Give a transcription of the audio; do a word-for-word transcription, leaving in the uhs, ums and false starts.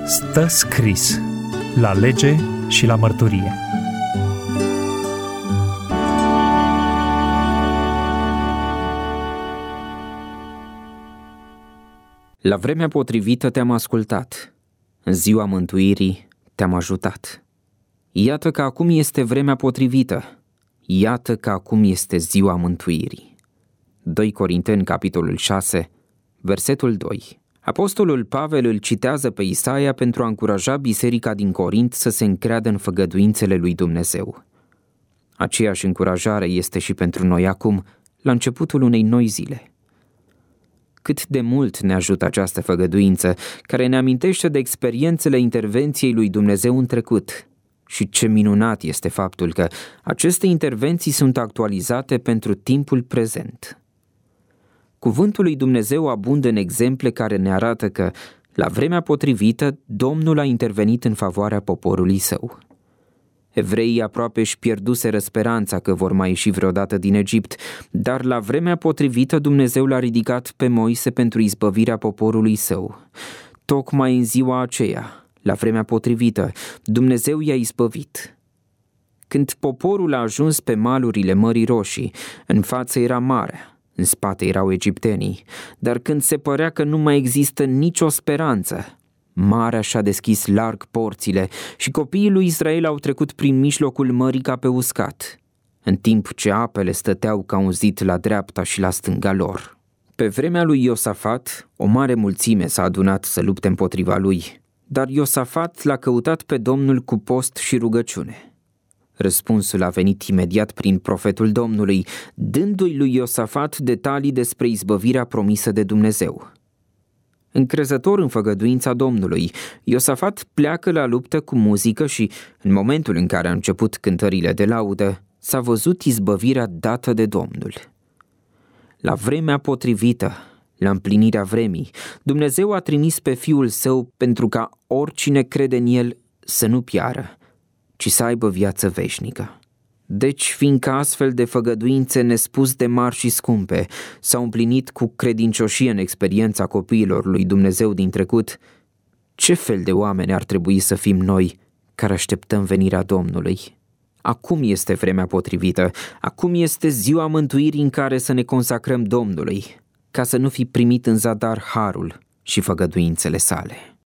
Stă scris la lege și la mărturie. La vremea potrivită te-am ascultat, în ziua mântuirii te-am ajutat. Iată că acum este vremea potrivită, iată că acum este ziua mântuirii. doi Corinteni, capitolul șase, versetul doi. Apostolul Pavel îl citează pe Isaia pentru a încuraja biserica din Corint să se încreadă în făgăduințele lui Dumnezeu. Aceeași încurajare este și pentru noi acum, la începutul unei noi zile. Cât de mult ne ajută această făgăduință, care ne amintește de experiențele intervenției lui Dumnezeu în trecut. Și ce minunat este faptul că aceste intervenții sunt actualizate pentru timpul prezent. Cuvântul lui Dumnezeu abundă în exemple care ne arată că, la vremea potrivită, Domnul a intervenit în favoarea poporului său. Evreii aproape își pierduseră speranța că vor mai ieși vreodată din Egipt, dar la vremea potrivită Dumnezeu l-a ridicat pe Moise pentru izbăvirea poporului său. Tocmai în ziua aceea, la vremea potrivită, Dumnezeu i-a izbăvit. Când poporul a ajuns pe malurile Mării Roșii, în față era marea, în spate erau egiptenii, dar când se părea că nu mai există nicio speranță, marea și-a deschis larg porțile și copiii lui Israel au trecut prin mijlocul mării ca pe uscat, în timp ce apele stăteau ca un zid la dreapta și la stânga lor. Pe vremea lui Iosafat, o mare mulțime s-a adunat să lupte împotriva lui, dar Iosafat l-a căutat pe Domnul cu post și rugăciune. Răspunsul a venit imediat prin profetul Domnului, dându-i lui Iosafat detalii despre izbăvirea promisă de Dumnezeu. Încrezător în făgăduința Domnului, Iosafat pleacă la luptă cu muzică și, în momentul în care a început cântările de laudă, s-a văzut izbăvirea dată de Domnul. La vremea potrivită, la împlinirea vremii, Dumnezeu a trimis pe Fiul Său pentru ca oricine crede în El să nu piară, ci să aibă viață veșnică. Deci, fiindcă astfel de făgăduințe nespus de mari și scumpe s-au împlinit cu credincioșie în experiența copiilor lui Dumnezeu din trecut, ce fel de oameni ar trebui să fim noi care așteptăm venirea Domnului? Acum este vremea potrivită, acum este ziua mântuirii în care să ne consacrăm Domnului, ca să nu fi primit în zadar harul și făgăduințele sale.